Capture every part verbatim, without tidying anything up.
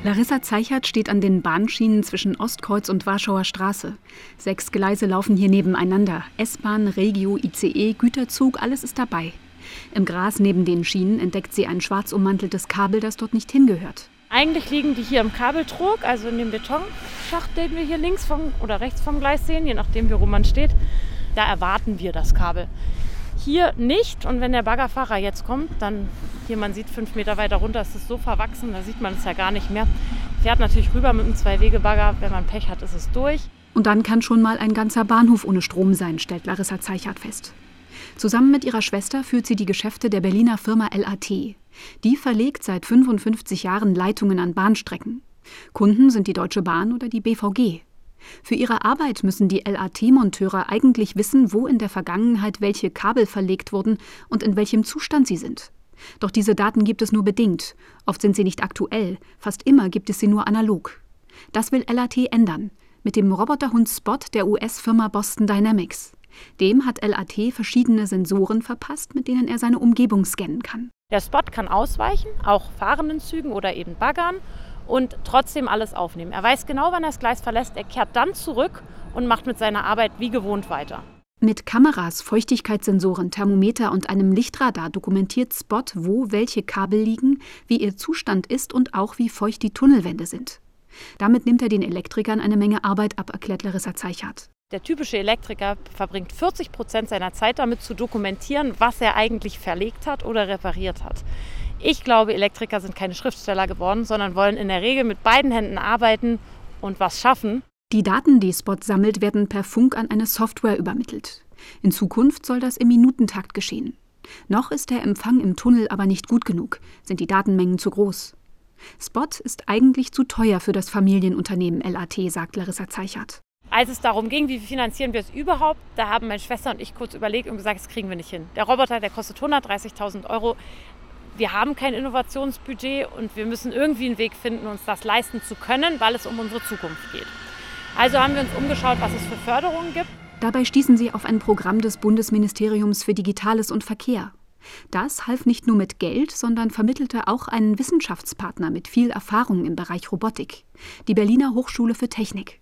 Larissa Zeichert steht an den Bahnschienen zwischen Ostkreuz und Warschauer Straße. Sechs Gleise laufen hier nebeneinander. S-Bahn, Regio, I C E, Güterzug, alles ist dabei. Im Gras neben den Schienen entdeckt sie ein schwarz ummanteltes Kabel, das dort nicht hingehört. Eigentlich liegen die hier im Kabeltrog, also in dem Betonschacht, den wir hier links vom, oder rechts vom Gleis sehen, je nachdem, wie rum man steht. Da erwarten wir das Kabel. Hier nicht, und wenn der Baggerfahrer jetzt kommt, dann, hier man sieht, fünf Meter weiter runter ist es so verwachsen, da sieht man es ja gar nicht mehr. Fährt natürlich rüber mit einem Zwei-Wege-Bagger, wenn man Pech hat, ist es durch. Und dann kann schon mal ein ganzer Bahnhof ohne Strom sein, stellt Larissa Zeichert fest. Zusammen mit ihrer Schwester führt sie die Geschäfte der Berliner Firma L A T. Die verlegt seit fünfundfünfzig Jahren Leitungen an Bahnstrecken. Kunden sind die Deutsche Bahn oder die B V G. Für ihre Arbeit müssen die L A T-Monteure eigentlich wissen, wo in der Vergangenheit welche Kabel verlegt wurden und in welchem Zustand sie sind. Doch diese Daten gibt es nur bedingt. Oft sind sie nicht aktuell, fast immer gibt es sie nur analog. Das will L A T ändern, mit dem Roboterhund Spot der U S-Firma Boston Dynamics. Dem hat L A T verschiedene Sensoren verpasst, mit denen er seine Umgebung scannen kann. Der Spot kann ausweichen, auch fahrenden Zügen oder eben Baggern, und trotzdem alles aufnehmen. Er weiß genau, wann er das Gleis verlässt, er kehrt dann zurück und macht mit seiner Arbeit wie gewohnt weiter. Mit Kameras, Feuchtigkeitssensoren, Thermometer und einem Lichtradar dokumentiert Spot, wo welche Kabel liegen, wie ihr Zustand ist und auch wie feucht die Tunnelwände sind. Damit nimmt er den Elektrikern eine Menge Arbeit ab, erklärt Larissa Zeichert. Der typische Elektriker verbringt vierzig Prozent seiner Zeit damit zu dokumentieren, was er eigentlich verlegt hat oder repariert hat. Ich glaube, Elektriker sind keine Schriftsteller geworden, sondern wollen in der Regel mit beiden Händen arbeiten und was schaffen. Die Daten, die Spot sammelt, werden per Funk an eine Software übermittelt. In Zukunft soll das im Minutentakt geschehen. Noch ist der Empfang im Tunnel aber nicht gut genug, sind die Datenmengen zu groß. Spot ist eigentlich zu teuer für das Familienunternehmen L A T, sagt Larissa Zeichert. Als es darum ging, wie finanzieren wir es überhaupt, da haben meine Schwester und ich kurz überlegt und gesagt, das kriegen wir nicht hin. Der Roboter, der kostet hundertdreißigtausend Euro. Wir haben kein Innovationsbudget und wir müssen irgendwie einen Weg finden, uns das leisten zu können, weil es um unsere Zukunft geht. Also haben wir uns umgeschaut, was es für Förderungen gibt. Dabei stießen sie auf ein Programm des Bundesministeriums für Digitales und Verkehr. Das half nicht nur mit Geld, sondern vermittelte auch einen Wissenschaftspartner mit viel Erfahrung im Bereich Robotik, die Berliner Hochschule für Technik.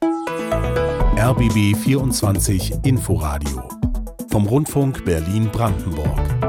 R B B vierundzwanzig Inforadio vom Rundfunk Berlin-Brandenburg.